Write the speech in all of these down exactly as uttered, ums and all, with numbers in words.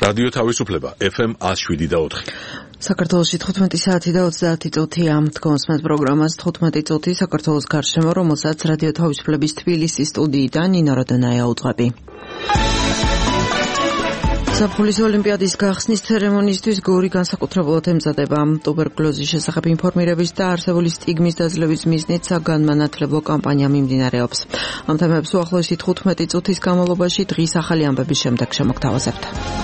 რადიო თავისუფლება ეფ ემ one oh seven და four. საქართველოში თხუთმეტი საათი და ოცდაათი წუთი ამ თქოსმეთ პროგრამას თხუთმეტი წუთი საქართველოს გარშემო, რომელსაც რადიო თავისუფლების თბილისის სტუდიიდან ნინო როდონაია უძღვები. ზაფხულის ოლიმპიადის გახსნის ცერემონიისთვის გორი განსაკუთრებულად ემზადება. ტუბერკულოზის შესახებ ინფორმირების და არსებული სტიგმის დაძლევის მიზნით საგანმანათლებლო კამპანია მიმდინარეობს. ამ თემებს უახლოესი თხუთმეტი წუთის განმავლობაში დღის ახალი ამბების შემდეგ შემოგთავაზებთ.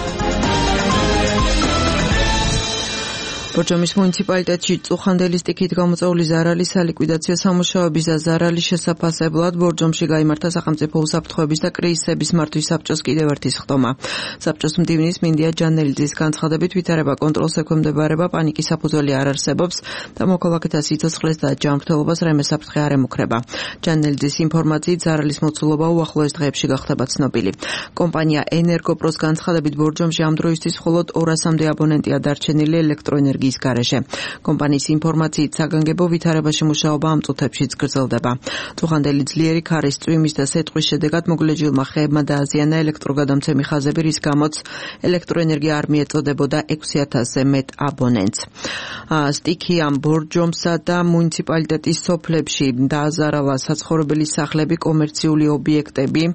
ბორჯომის მუნიციპალიტეტში წუხანდელი სტიქით გამოწვეული ზარალის სალიკვიდაციო სამუშაოების და ზარალის შესაფასებლად ბორჯომში გაიმართა სახელმწიფო უსაფრთხოების და კრიზისების მართვის საბჭოს კიდევ ერთი სხდომა. საბჭოს მდივნის მინდია ჯანელიძის განცხადებით ვითარება კონტროლს ექვემდებარება, პანიკის საფუძველი არ არსებობს და მოქალაქეთა სიცოცხლეს და ჯანმრთელობას რემე საფრთხე არ ემუქრება. ჯანელიძის ინფორმაციით ზარალის მოცულობა უახლოეს დღეებში გახდება ცნობილი. კომპანია ენერგოპროს განცხადებით ბორჯომში ამ დროისთვის მხოლოდ ორასამდე აბონენტია დარჩენილი ელექტროენერგიის გარეშე. კომპანიის ინფორმაციით საგანგებო ვითარებაში მუშაობა ამ წუთებშიც გრძელდება. წუხანდელი ძლიერი ქარის წვიმის და სეტყვის შედეგად მოგლეჯილმა ხეებმა დააზიანა ელექტროგადამცემი ხაზები, რის გამოც ელექტროენერგია არ მიეწოდებოდა ექვსი ათასზე მეტ აბონენტს. სტიქი ამ ბორჯომსა და მუნიციპალიტეტის სოფლებში დააზარალა საცხოვრებელი სახლები, კომერციული ობიექტები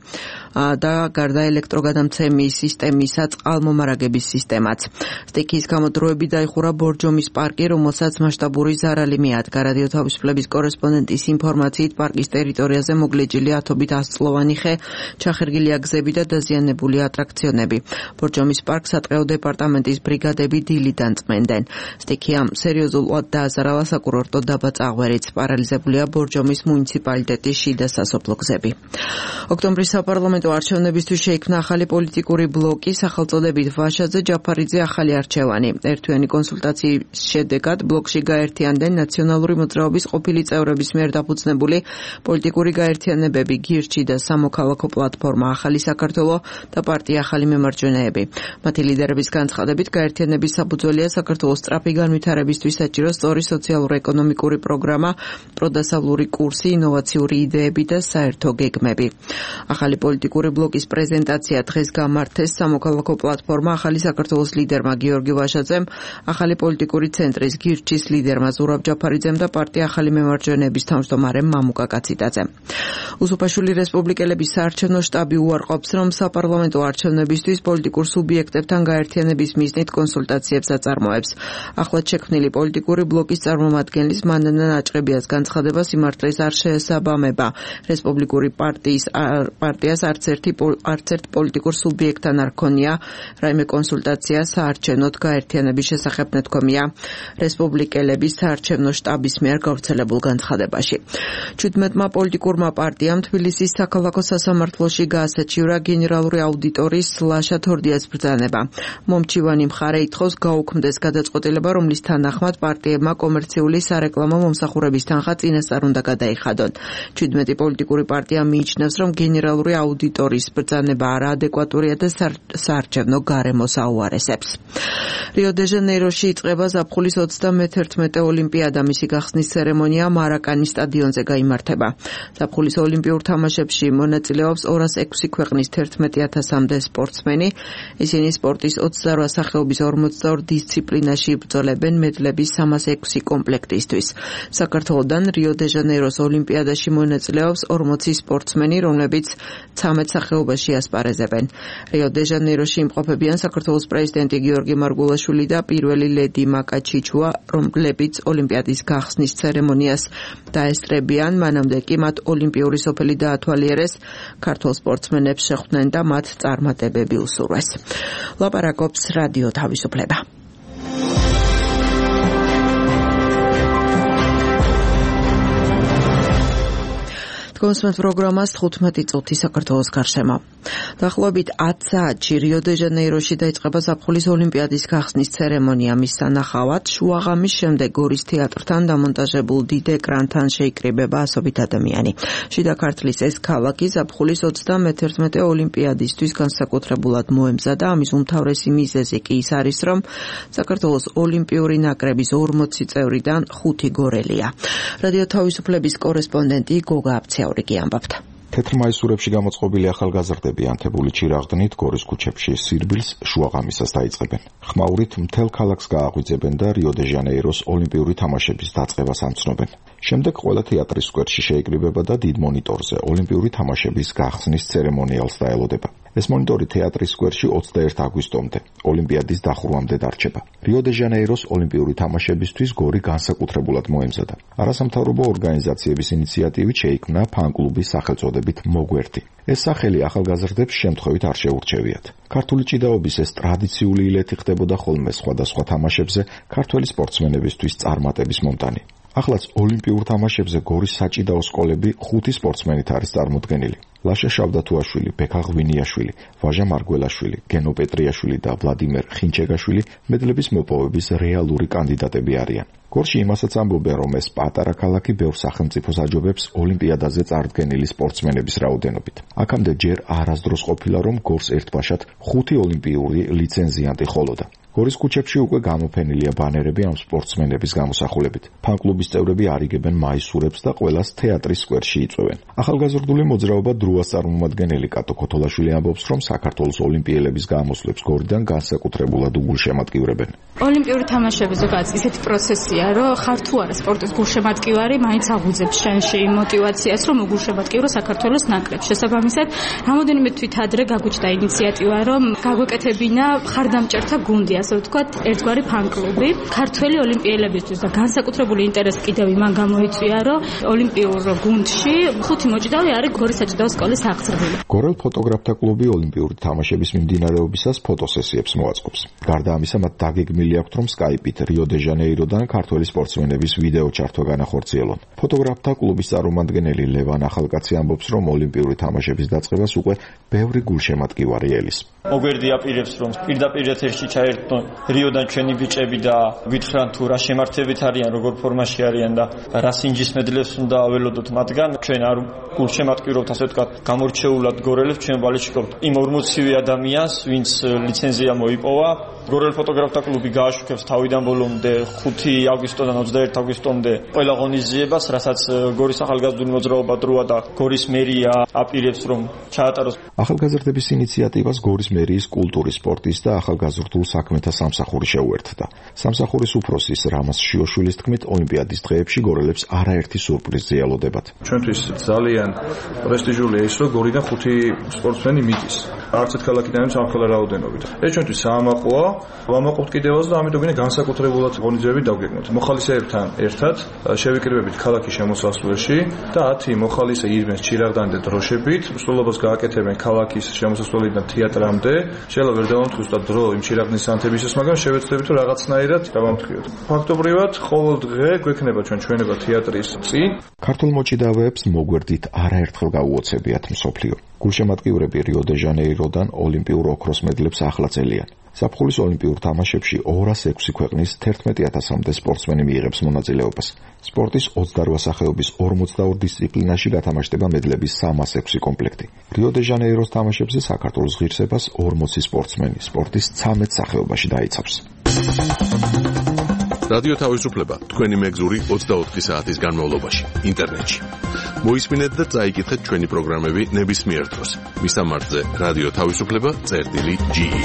და გარდა ელექტროგადამცემის სისტემისა წყალმომარაგების სისტემაც. სტიქის გამო დროები დაიხურა ბორჯომის პარკი, რომელსაც მასშტაბური ზარალი მიადგა. რადიო თავისუფლების კორესპონდენტის ინფორმაციით პარკის ტერიტორიაზე მოგლეჯილი ათობით ასწლოვანი ხე, ჩახერგილია გზები და დაზიანებული ატრაქციონები. ბორჯომის პარკს სატყეო დეპარტამენტის ბრიგადები დილიდან წმენდნენ. სტიქი ამ სერიოზულად დააზარალა საკურორტო დაბა წაღვერიც. პარალიზებულია ბორჯომის მუნიციპალიტეტის შიდა სასოფლო გზები. ოქტომბრის საპარლამენტო არჩევნებისთვის შეიქმნა ახალი პოლიტიკური ბლოკი, სახელწოდებით ვაშაძე ჯაფარიძე ახალი არჩევანი. ერთვიანი კონსულტაციის შედეგად ბლოკში გაერთიანდნენ ნაციონალური მოძრაობის ყოფილი წევრების მიერ დაფუძნებული პოლიტიკური გაერთიანებები გირჩი და სამოქალაქო პლატფორმა ახალი საქართველო და პარტია ახალი მემარჯვენეები. მათი ლიდერების განცხადებით გაერთიანების საფუძველია საქართველოს სწრაფი განვითარებისთვის საჭირო სწორი სოციალურ-ეკონომიკური პროგრამა, პროდასავლური კურსი, ინოვაციური იდეები და საერთო გეგმები. ახალი პოლიტიკური ბლოკის პრეზენტაცია დღეს გამართეს სამოქალაქო პლატფორმა ახალი საქართველოს ლიდერმა გიორგი ვაშაძემ, ახალი პოლიტიკური ცენტრის გირჩის ლიდერმა ზურაბ ჯაფარიძემ და პარტია ახალი მემარჯვენეების თავმჯდომარემ მამუკა კაციტაძემ. უსუფაშული რესპუბლიკელების საარჩევნო შტაბი უარყოფს, რომ საპარლამენტო არჩევნებისთვის პოლიტიკურ სუბიექტებთან გაერთიანების მიზნით კონსულტაციებს აწარმოებს. ახლად შექმნილი პოლიტიკური ბლოკის წარმომადგენლის მანანა ნაჭყებიას განცხადება სიმართლეს არ შეესაბამება. რესპუბლიკური პარტიის პარტიას არც ერთი არც ერთ პოლიტიკურ სუბიექტთან არ ქონია რაიმე კონსულტაცია საარჩევნოდ გაერთიანების შესახებ ნათქვამია რესპუბლიკელების საარჩევნო შტაბის მიერ გავრცელებულ განცხადებაში. ჩვიდმეტმა პოლიტიკურმა პარტიამ თბილისის საქალაქო სასამართლოში გაასაჩივრა გენერალური აუდიტორის ლაშა თორდიას ბრძანება. მომჩივანი მხარე ითხოვს გაუქმდეს გადაწყვეტილება, რომლის თანახმად პარტიებმა კომერციული სარეკლამო მომსახურების თანხა წინასწარ უნდა გადაიხადონ. ჩვიდმეტი პოლიტიკური პარტია მიიჩნევს, რომ გენერალური აუდიტორის ბრძანება არაადეკვატურია და საარჩევნო გარემოს აუარესებს. რიო-დე-ჟანეიროში იწყება ზაფხულის ოცდამეთერთმეტე ოლიმპიადა. მისი გახსნის ცერემონია მარაკანის სტადიონზე გაიმართება. ზაფხულის ოლიმპიურ თამაშებში მონაწილეობს ორას ექვსი ქვეყნის თერთმეტი ათასამდე სპორტსმენი. ისინი სპორტის ოცდარვა სახეობის ორმოცდაორ დისციპლინაში იბრძოლებენ მედლების სამას ექვსი კომპლექტისთვის. საქართველოდან რიო-დე-ჟანეიროს ოლიმპიადაში მონაწილეობს ორმოცი სპორტსმენი, რომლებიც ცამეტ სახეობაში ასპარეზებენ. რიო-დე-ჟანეიროში იმყოფებიან საქართველოს პრეზიდენტი გიორგი მარგულაშვილი და პირველი ლედი მაკა ჩიჩუა, რომლებიც ოლიმპიადის გახსნის ცერემონიას დაესწრებიან. მანამდე კი მათ ოლიმპიური სოფელი დაათვალიერეს, ქართველ სპორტსმენებს შეხვდნენ და მათ წარმატებები უსურვეს. ლაპარაკობს რადიო თავისუფლება. თქოსმეთ პროგრამას თხუთმეტი წუთი საქართველოს გარშემო. დაახლოებით ათ საათში რიო-დე-ჟანეიროში დაიწყება ზაფხულის ოლიმპიადის გახსნის ცერემონია. მის სანახავად შუაღამის შემდეგ გორის თეატრთან დამონტაჟებულ დიდ ეკრანთან შეიკრიბება ასობით ადამიანი. შიდა ქართლის ეს ქალაქი ზაფხულის ოცდამეთერთმეტე ოლიმპიადისთვის განსაკუთრებულად მოემზადა. ამის უმთავრესი მიზეზი კი ის არის, რომ საქართველოს ოლიმპიური ნაკრების ორმოცი წევრიდან ხუთი გორელია. რადიო თავისუფლების კორესპონდენტი გოგა აბცია. თეთრ მაისურებში გამოწყობილი ახალგაზრდები ანთებული ჩირაღდნით გორის ქუჩებში სირბილს შუაღამისას დაიწყებენ. ხმაურით მთელ ქალაქს გააღვიძებენ და რიო-დე-ჟანეიროს ოლიმპიური თამაშების დაწყებას ამცნობენ. შემდეგ ყველა თეატრის სკვერში შეიკრიბება და დიდ მონიტორზე ოლიმპიური თამაშების გახსნის ცერემონიალს დაელოდება. ეს მონიტორი თეატრის სკვერში ოცდაერთი აგვისტომდე, ოლიმპიადის დახურვამდე დარჩება. რიო-დე-ჟანეიროს ოლიმპიური თამაშებისთვის გორი განსაკუთრებულად მოემზადა. არასამთავრობო ორგანიზაციების ინიციატივით შეიქმნა ფან-კლუბის სახელწოდებით მოგვერთი. ეს სახელი ახალგაზრდებს შემთხვევით არ შეურჩევიათ. ქართული ჭიდაობის ეს ტრადიციული ილეთი ხდებოდა ხოლმე სხვადასხვა თამაშებზე ქართველი სპორტსმენებისთვის წარმატების მომტანი. Ახლაც ოლიმპიურ თამაშებზე გორის საჭიდაო სკოლები ხუთი სპორტსმენით არის წარმოდგენილი. ლაშა შავდათუაშვილი, ბექა ღვინიაშვილი, ვაჟა მარგველაშვილი, გენო პეტრიაშვილი და ვლადიმერ ხინჩეგაშვილი მედლების მოპოვების რეალური კანდიდატები არიან. გორში იმასაც ამბობენ, რომ ეს პატარა ქალაქი ბევრ სახელმწიფოს აჯობებს ოლიმპიადაზე წარდგენილი სპორტსმენების რაოდენობით. აქამდე ჯერ არასდროს ყოფილა, რომ გორს ერთბაშად ხუთი ოლიმპიური ლიცენზიანტი ხოლოდა. გორის ქუჩებში უკვე გამოფენილია ბანერები ამ სპორტსმენების გამოსახულებით. ფან-კლუბის წევრები არიგებენ მაისურებს და ყველას თეატრის სკვერში იწვევენ. ახალგაზრდული მოძრაობა დრუას წარმომადგენელი კატო ქოთოლაშვილი ამბობს, რომ საქართველოს ოლიმპიელების გამოსვლებს გორიდან განსაკუთრებულად უგულშემატკივრებენ. ოლიმპიური თამაშები ზოგადად ისეთი პროცესია, რომ ხარ თუ არა სპორტის გულშემატკივარი, მაინც აღვიძებს შენში მოტივაციას, რომ უგულშემატკივრო საქართველოს ნაკრებს. შესაბამისად, რამოდენიმე თვით ადრე გაგვიჩნდა ინიციატივა, რომ გაგვეკეთებინა ხარდამჭერთა გუნდი, ასე ვთქვათ, ერთგვარი ფან-კლუბი ქართველი ოლიმპიელებისთვის და განსაკუთრებული ინტერესი კიდევ იმან გამოიწვია, რომ ოლიმპიურ გუნდში ხუთი მოჭიდავე არის გორის საჭიდაო სკოლის აღზრდილი. გორელ ფოტოგრაფთა კლუბი ოლიმპიური თამაშების მიმდინარეობისას ფოტოსესიებს მოაწყობს. გარდა ამისა, მათ დაგეგმილი აქვთ, რომ სკაიპით რიო-დე-ჟანეიროდან ქართველი სპორტსმენების ვიდეო ჩართვა განახორციელონ. ფოტოგრაფთა კლუბის წარმომადგენელი ლევან ახალკაცი ამბობს, რომ ოლიმპიური თამაშების დაწყებას უკვე ბევრი გულშემატკივარი ელის. მოგვერდი აპირებს, რომ პირდაპირ ეთერში ჩაერთონ რიოდან ჩვენი ბიჭები და გითხრან თუ რა შემართებით არიან, როგორ ფორმაში არიან და რა სინჯის მედლებს უნდა აველოდოთ მათგან. ჩვენ არ გულშემატკივრობთ, ასე ვთქვათ, გამორჩეულად გორელებს, ჩვენ ვალიშიკობთ იმ ორმოცივე ადამიანს, ვინც ლიცენზია მოიპოვა. გორელ ფოტოგრაფთა კლუბი გააშუქებს თავიდან ბოლომდე ხუთი აგვისტოდან ოცდაერთი აგვისტომდე ყველა ღონისძიებას, რასაც გორის ახალგაზრდული მოძრაობა დროა და გორის მერია აპირებს, რომ ჩაატაროს. ახალგაზრდების ინიციატივას გორის მერიის კულტურის, სპორტის და ახალგაზრდულ საქმეთა სამსახური შეუერთდა. სამსახურის უფროსის რამაზ შიოშვილის თქმით, ოლიმპიადის დღეებში გორელებს არაერთი სურპრიზი ელოდებათ. ჩვენთვის ძალიან პრესტიჟულია ის, რომ გორიდან ხუთი სპორტსმენი მიდის. არც ერთ ქალაქიდან სამხელა რაოდენობით. ეს ჩვენთვის საამაყოა, ვამაყობთ კიდევაც და ამიტომ გვინდა განსაკუთრებულად ღონისძიებები დავგეგმოთ. მოხალისეებთან ერთად შევიკრიბებით ქალაქის შემოსასვლელში და ათი მოხალისე ირმეს ჩირაღდანი და დროშებით, მსვლელობას გააკეთებენ ქალაქის შემოსასვლელიდან თეატრამდე. შეიძლება ვერ დავამტკიცოთ დრო იმ ჩირაღდნის ანთებისას, მაგრამ შევეცდებით რომ რაღაცნაირად დავამტკიოთ. ფაქტობრივად ყოველ დღე გვექნება ჩვენ ჩვენება თეატრის წინ. ქართულ მოჭიდავეებს მოგვერდით არაერთხელ გაუოცებიათ მსოფლიო. გულშემატკივრები რიო-დე-ჟანეიროდან ოლიმპიურ ოქროს მედლებს ახლა წელიან. ზაფხულის ოლიმპიურ თამაშებში ორას ექვსი ქვეყნის თერთმეტი ათასამდე სპორტსმენი მიიღებს მონაწილეობას. სპორტის ოცდარვა სახეობის ორმოცდაორ დისციპლინაში გათამაშდება მედლების სამას ექვსი კომპლექტი. რიო-დე-ჟანეიროს თამაშებზე საქართველოს ღირსებას ორმოცი სპორტსმენი სპორტის ცამეტ სახეობაში დაიცავს. რადიო თავისუფლება თქვენი მეგზური ოცდაოთხი საათის განმავლობაში ინტერნეტში. მოისმინეთ და წაიკითხეთ ჩვენი პროგრამები ნებისმიერ დროს. მისამართზე რადიო თავისუფლება წერტილი ჯი ი.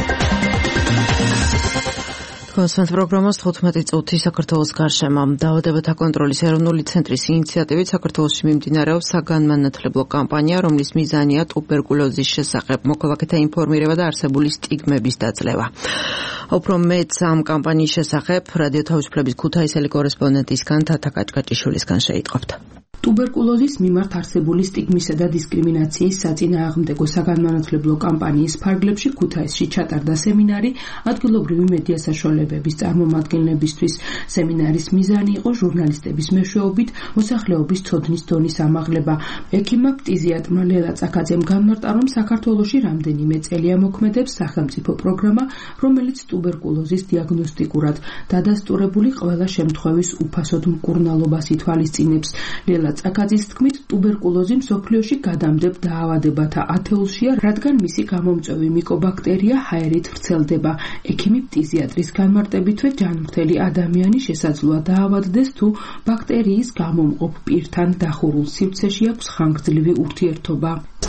კონსტანტ პროგრამას თხუთმეტი წუთი საქართველოს გარშემო. დაავადებათა კონტროლის ეროვნული ცენტრის ინიციატივით საქართველოში მიმდინარეობს საგანმანათლებლო კამპანია, რომლის მიზანია ტუბერკულოზის შესახებ მოქალაქეთა ინფორმირება და არსებული სტიგმების დაძლევა. უფრო მეტს ამ კამპანიის შესახებ რადიო თავისუფლების ქუთაისელი კორესპონდენტისგან თათა კაჭკაჭიშვილისგან შეიტყობთ. ტუბერკულოზის მიმართ არსებული სტიგმისა და დისკრიმინაციის საწინააღმდეგო საგანმანათლებლო კამპანიის ფარგლებში ქუთაისში ჩატარდა სემინარი ადგილობრივი მედია საშუალებების წარმომადგენლებისთვის. სემინარის მიზანი იყო ჟურნალისტების მეშვეობით მოსახლეობის ცოდნის დონის ამაღლება. ექიმმა ფტიზიატრმა ლელა წაკაძემ განმარტა, რომ საქართველოში რამდენიმე წელია მოქმედებს სახელმწიფო პროგრამა, რომელიც ტუბერკულოზის დიაგნოსტიკურად დადასტურებული ყველა შემთხვევის უფასოდ მკურნალობას ითვალისწინებს. ლელა წაკაძის თქმით, ტუბერკულოზი მსოფლიოში გადამდებ დაავადებათა ათეულშია, რადგან მისი გამომწვევი მიკობაქტერია ჰაერით ვრცელდება. ექიმი ფტიზიატრის განმარტებითვე ჯანმრთელი ადამიანი შესაძლოა დაავადდეს, თუ ბაქტერიის გამომყოფ პირთან დახურულ სივრცეში აქვს ხანგრძლივი ურთიერთობა.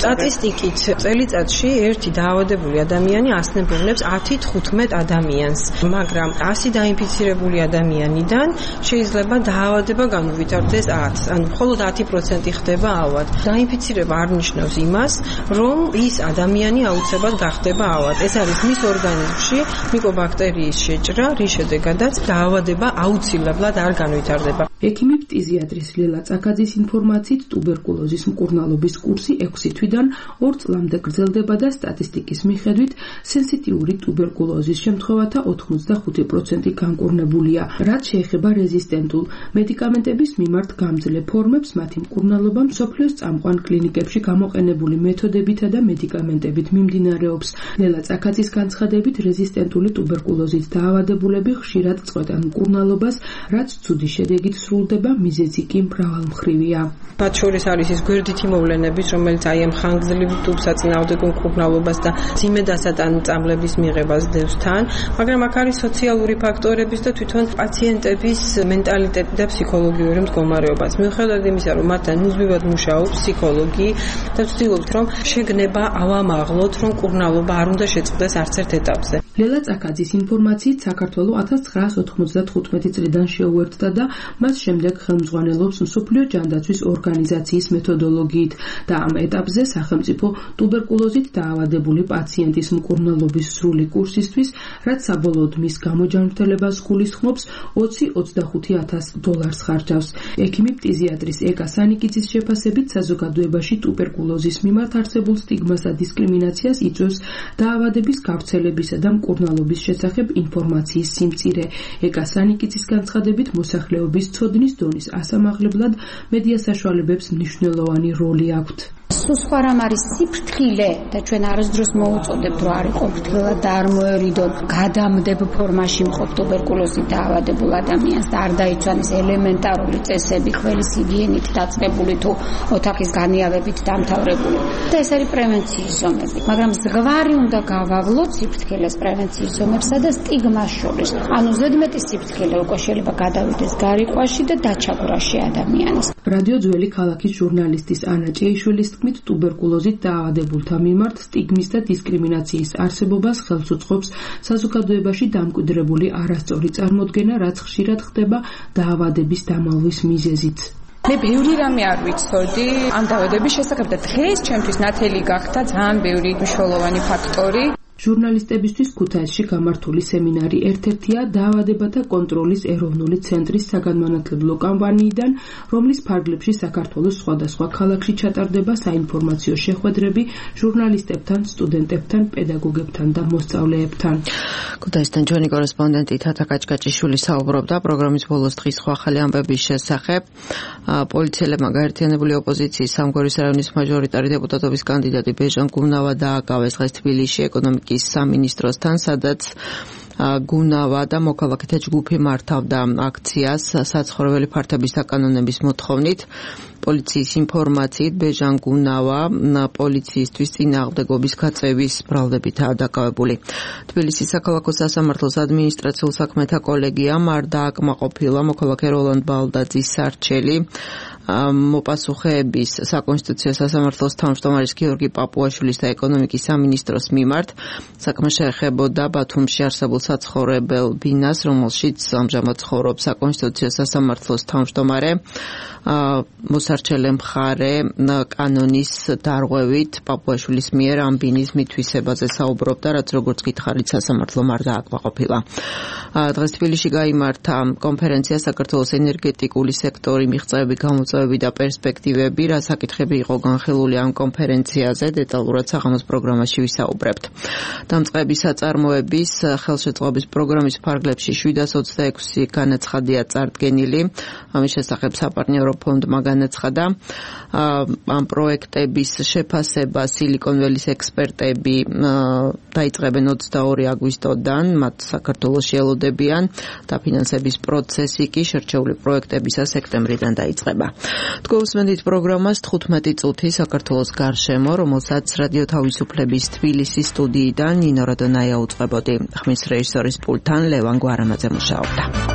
სტატისტიკით წელიწადში ერთი დაავადებული ადამიანი ასნებოვნებს ათი თხუთმეტ ადამიანს, მაგრამ ასი დაინფიცირებული ადამიანიდან შეიძლება დაავადება განუვითარდეს ათს, ანუ მხოლოდ ათი პროცენტი ხდება ავად. დაინფიცირება არ ნიშნავს იმას, რომ ის ადამიანი აუცილებლად გახდება ავად. ეს არის მის ორგანიზმში მიკობაქტერიის შეჭრა, რის შედეგადაც დაავადება აუცილებლად არ განვითარდება. ექიმი ფტიზიატრის ლელა წაკაძის ინფორმაციით ტუბერკულოზის მკურნალობის კურსი ექვსი თვიდან ორ წლამდე გრძელდება და სტატისტიკის მიხედვით სენსიტიური ტუბერკულოზის შემთხვევათა ოთხმოცდახუთი პროცენტი განკურნებულია. რაც შეეხება რეზისტენტულ მედიკამენტების მიმართ გამძლე ფორმებს, მათი მკურნალობა მსოფლიოს წამყვან კლინიკებში გამოყენებული მეთოდებითა და მედიკამენტებით მიმდინარეობს. ლელა წაკაძის განცხადებით, რეზისტენტული ტუბერკულოზით დაავადებულები ხშირად წყვეტენ მკურნალობას, რაც ცუდი შედეგით სრულდება, მიზეზი კი მრავალმხრივია. მათ შორის არის ის გვერდითი მოვლენების, რომელიც აი ამ ხანგრძლივ ტუბსაწინააღმდეგო მკურნალობას და ძიმედასატან წამლების მიღებას დევს თან, მაგრამ აქ არის სოციალური ფაქტორების და თვითონ პაციენტების მენტალიტეტი და ფსიქოლოგიური მდგომარეობაც. მიუხედავად იმისა, რომ მათთან მუდმივად მუშაობს ფსიქოლოგი და ვცდილობთ, რომ შეგნება ავამაღლოთ, რომ მკურნალობა არ უნდა შეწყდეს არც ერთ ეტაპზე. ლელა წაკაძის ინფორმაციით საქართველო ათას ცხრაას ოთხმოცდათხუთმეტი წლიდან შეუერთდა და მას შემდეგ ხელმძღვანელობს მსოფლიო ჯანდაცვის ორგანიზაციის მეთოდოლოგიით და ამ ეტაპზე სახელმწიფო ტუბერკულოზით დაავადებული პაციენტის მკურნალობის სრული კურსისთვის, რაც საბოლოოდ მის გამოჯანმრთელებას გულისხმობს, ოცი ოცდახუთი ათას დოლარს ხარჯავს. ექიმი ფტიზიატრის ეკა სანიკიძის შეფასებით, საზოგადოებაში ტუბერკულოზის მიმართ არსებულ სტიგმას და დისკრიმინაციას იწვევს დაავადების გავრცელებისა და მკურნალობის შესახებ ინფორმაციის სიმწირე. ეკა სანიკიძის განცხადებით, მოსახლეობის ცოდნის დონის ასამაღლებლად მედია საშუალებებს მნიშვნელოვანი როლი აქვთ. სულ სხვა რამ არის სიფრთხილე და ჩვენ არასდროს მოუწოდებთ, რომ არ იყო ფრთხილად და არ მოერიდონ გადამდებ ფორმაში მყოფ ტუბერკულოზით დაავადებულ ადამიანს და არ დაიცვანეს ელემენტარული წესები ყველის ჰიგიენით დაწყებული თუ ოთახის განიავებით დამთავრებული. და ეს არის პრევენციის ზომები, მაგრამ ზღვარი უნდა გავავლოთ სიფრთხილეს პრევენციის ზომებსა და სტიგმას შორის. ანუ ზედმეტი სიფრთხილე უკვე შეიძლება გადავიდეს გარიყვაში და დაჩაგვრაში ადამიანის. რადიო ძველი ქალაქის ჟურნალისტის ანა ჭეიშვილის თქმით, ტუბერკულოზით დაავადებულთა მიმართ სტიგმის და დისკრიმინაციის არსებობას ხელს უწყობს საზოგადოებაში დამკვიდრებული არასწორი წარმოდგენა, რაც ხშირად ხდება დაავადების დამალვის მიზეზით. მე ბევრი რამე არ ვიცოდი ამ დაავადების შესახებ და დღეს ჩემთვის ნათელი გახდა ძალიან ბევრი მნიშვნელოვანი ფაქტორი. ჟურნალისტებისთვის ქუთაისში გამართული სემინარი ერთ-ერთია დაავადებათა კონტროლის ეროვნული ცენტრის საგანმანათლებლო კამპანიიდან, რომლის ფარგლებში საქართველოს სხვადასხვა ქალაქში ჩატარდება საინფორმაციო შეხვედრები ჟურნალისტებთან, სტუდენტებთან, პედაგოგებთან და მოსწავლეებთან. ქუთაისთან ჩვენი კორესპონდენტი თათა კაჭკაჭიშვილი საუბრობდა პროგრამის ბოლოს დღის სხვა ახალი ამბების შესახებ. პოლიციელებმა გაერთიანებული ოპოზიციის სამგორის რაიონის მაჟორიტარი დეპუტატობის კანდიდატი ბეჟან გუნავა დააკავეს დღეს თბილისში ეკონომიკის სამინისტროსთან, სადაც გუნავა და მოქალაქეთა ჯგუფი მართავდა აქციას საცხოვრებელი ფართების დაკანონების მოთხოვნით. პოლიციის ინფორმაციით ბეჟან გუნავა პოლიციისთვის წინააღმდეგობის გაწევის ბრალდებითაა დაკავებული. თბილისის საქალაქო სასამართლოს ადმინისტრაციულ საქმეთა კოლეგიამ არ დააკმაყოფილა მოქალაქე როლანდ ბალდაძის სარჩელი მოპასუხეების საკონსტიტუციო სასამართლოს თავმჯდომარის გიორგი პაპუაშვილის და ეკონომიკის სამინისტროს მიმართ. საქმე შეეხებოდა ბათუმში არსებულ საცხოვრებელ ბინას, რომელშიც ამჟამად ცხოვრობს საკონსტიტუციო სასამართლოს თავმჯდომარე. მოსარჩელე მხარე კანონის დარღვევით პაპუაშვილის მიერ ამ ბინის მითვისებაზე საუბრობდა, რაც როგორც გითხარით სასამართლომ არ დააკმაყოფილა. დღეს თბილისში გაიმართა კონფერენცია საქართველოს ენერგეტიკული სექტორი მიღწევები, გამოწვევები და პერსპექტივები. რა საკითხები იყო განხილული ამ კონფერენციაზე, დეტალურად საღამოს პროგრამაში ვისაუბრებთ. დამწყების საწარმოების ხელშეწყობის პროგრამის ფარგლებში შვიდას ოცდაექვსი განაცხადია წარდგენილი. ამის შესახებ საპარტნიორო ფონდმა განაცხადა. ამ პროექტების შეფასება სილიკონველის ექსპერტები დაიწყებენ ოცდაორი აგვისტოდან, მათ საქართველოში ელოდებიან. დაფინანსების პროცესი კი შერჩეული პროექტებისა სექტემბრიდან დაიწყება. თქვენ უსმენთ პროგრამას თხუთმეტი წუთი საქართველოს გარშემო, რომელსაც რადიო თავისუფლების თბილისის სტუდიიდან ნინო რადონაია უწყებოდი. ხმის რეჟისორის პულტთან ლევან გვარამაძე მუშაობდა.